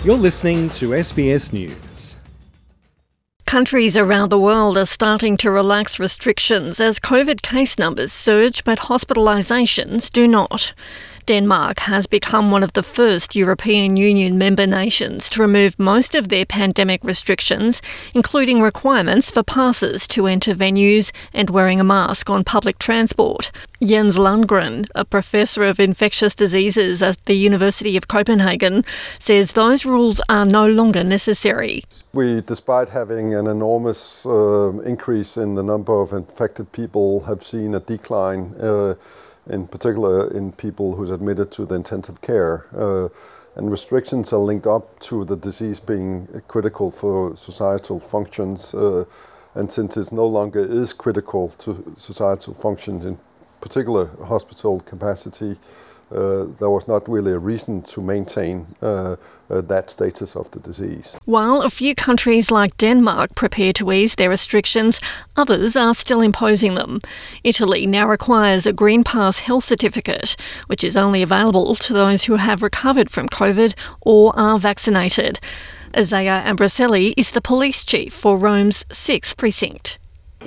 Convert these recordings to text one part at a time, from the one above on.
You're listening to SBS News. Countries around the world are starting to relax restrictions as COVID case numbers surge, but hospitalisations do not. Denmark has become one of the first European Union member nations to remove most of their pandemic restrictions, including requirements for passes to enter venues and wearing a mask on public transport. Jens Lundgren, a professor of infectious diseases at the University of Copenhagen, says those rules are no longer necessary. Despite having an enormous increase in the number of infected people, have seen a decline in particular in people who's admitted to the intensive care. And restrictions are linked up to the disease being critical for societal functions. And since it no longer is critical to societal functions, in particular hospital capacity, there was not really a reason to maintain that status of the disease. While a few countries like Denmark prepare to ease their restrictions, others are still imposing them. Italy now requires a Green Pass health certificate, which is only available to those who have recovered from COVID or are vaccinated. Isaiah Ambraselli is the police chief for Rome's 6th precinct.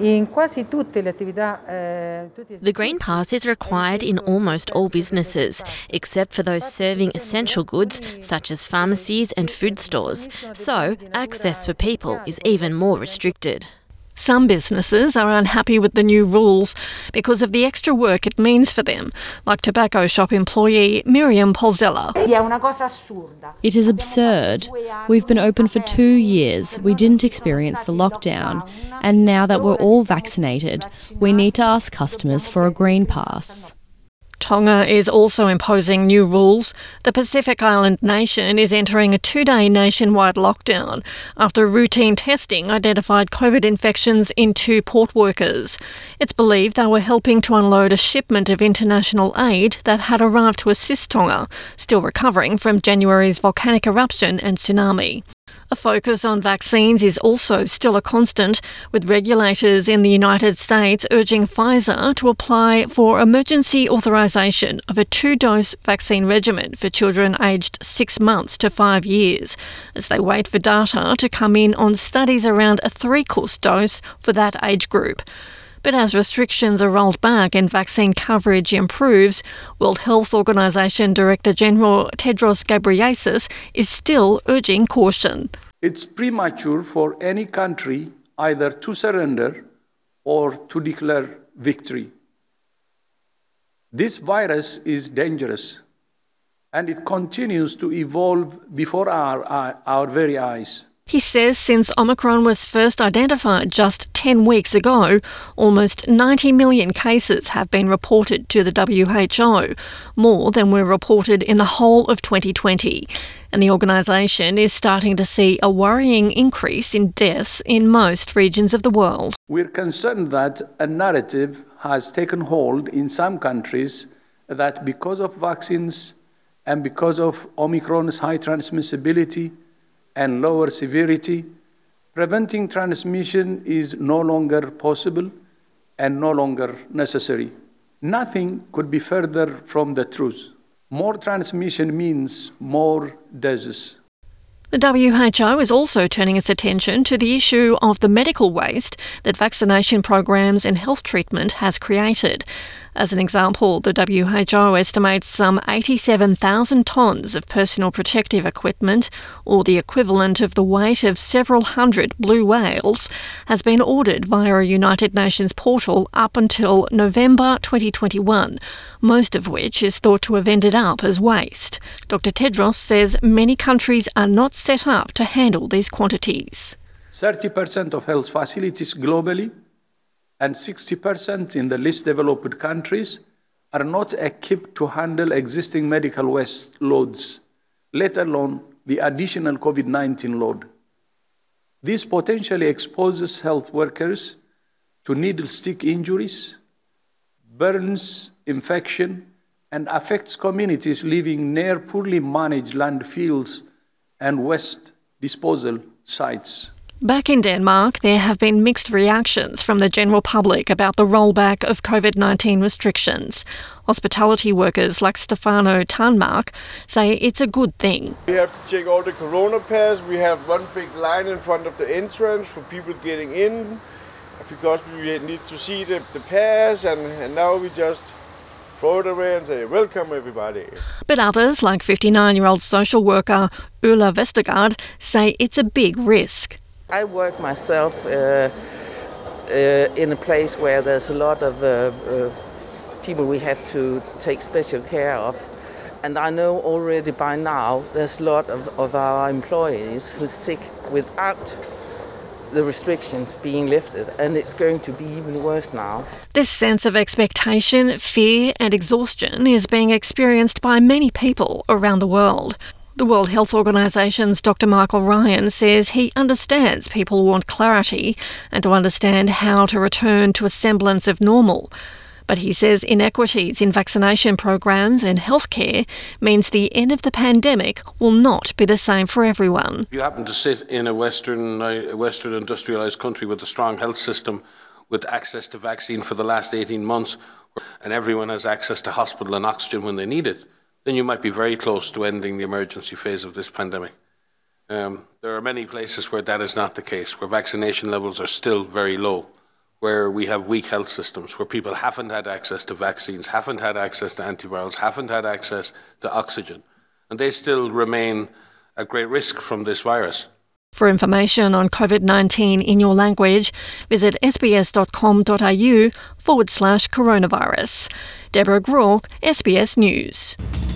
The Green Pass is required in almost all businesses, except for those serving essential goods such as pharmacies and food stores. So, access for people is even more restricted. Some businesses are unhappy with the new rules because of the extra work it means for them, like tobacco shop employee Miriam Polzella. It is absurd. We've been open for 2 years. We didn't experience the lockdown. And now that we're all vaccinated, we need to ask customers for a Green Pass. Tonga is also imposing new rules. The Pacific Island nation is entering a 2-day nationwide lockdown after routine testing identified COVID infections in 2 port workers. It's believed they were helping to unload a shipment of international aid that had arrived to assist Tonga, still recovering from January's volcanic eruption and tsunami. A focus on vaccines is also still a constant, with regulators in the United States urging Pfizer to apply for emergency authorisation of a 2-dose vaccine regimen for children aged 6 months to 5 years, as they wait for data to come in on studies around a 3-course dose for that age group. But as restrictions are rolled back and vaccine coverage improves, World Health Organization Director General Tedros Ghebreyesus is still urging caution. It's premature for any country either to surrender or to declare victory. This virus is dangerous, and it continues to evolve before our very eyes. He says since Omicron was first identified just 10 weeks ago, almost 90 million cases have been reported to the WHO, more than were reported in the whole of 2020. And the organisation is starting to see a worrying increase in deaths in most regions of the world. We're concerned that a narrative has taken hold in some countries that because of vaccines and because of Omicron's high transmissibility and lower severity, preventing transmission is no longer possible and no longer necessary. Nothing could be further from the truth. More transmission means more deaths. The WHO is also turning its attention to the issue of the medical waste that vaccination programs and health treatment has created. As an example, the WHO estimates some 87,000 tonnes of personal protective equipment, or the equivalent of the weight of several hundred blue whales, has been ordered via a United Nations portal up until November 2021, most of which is thought to have ended up as waste. Dr. Tedros says many countries are not set up to handle these quantities. 30% of health facilities globally and 60% in the least developed countries are not equipped to handle existing medical waste loads, let alone the additional COVID-19 load. This potentially exposes health workers to needle stick injuries, burns, infection, and affects communities living near poorly managed landfills and waste disposal sites. Back in Denmark, there have been mixed reactions from the general public about the rollback of COVID-19 restrictions. Hospitality workers like Stefano Tanmark say it's a good thing. We have to check all the corona pass. We have one big line in front of the entrance for people getting in because we need to see the pass, and now we just throw it away and say, welcome everybody. But others, like 59-year-old social worker Ulla Vestergaard, say it's a big risk. I work myself in a place where there's a lot of people we have to take special care of. And I know already by now there's a lot of our employees who's sick without the restrictions being lifted, and it's going to be even worse now. This sense of expectation, fear and exhaustion is being experienced by many people around the world. The World Health Organisation's Dr. Michael Ryan says he understands people want clarity and to understand how to return to a semblance of normal. But he says inequities in vaccination programs and healthcare means the end of the pandemic will not be the same for everyone. If you happen to sit in a Western industrialised country with a strong health system, with access to vaccine for the last 18 months, and everyone has access to hospital and oxygen when they need it, then you might be very close to ending the emergency phase of this pandemic. There are many places where that is not the case, where vaccination levels are still very low, where we have weak health systems, where people haven't had access to vaccines, haven't had access to antivirals, haven't had access to oxygen, and they still remain at great risk from this virus. For information on COVID-19 in your language, visit sbs.com.au/coronavirus. Deborah Groarke, SBS News.